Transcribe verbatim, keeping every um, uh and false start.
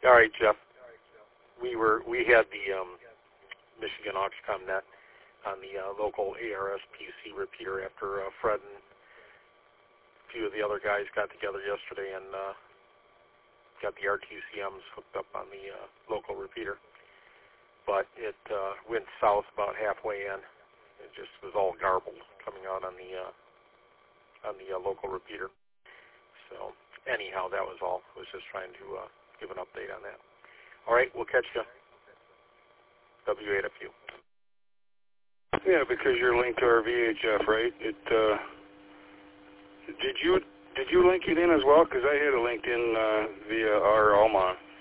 All right, Jeff. We were we had the um, Michigan Auxcom net on the uh, local A R S P C repeater after uh, Fred and a few of the other guys got together yesterday and uh, got the R T C Ms hooked up on the uh, local repeater. But it uh, went south about halfway in. It just was all garbled coming out on the uh, on the uh, local repeater. So anyhow, that was all. I was just trying to uh, give an update on that. All right, we'll catch you. W eight F U. Yeah, because you're linked to our V H F, right? It uh, did you did you link it in as well? Because I had it linked in uh, via our Alma.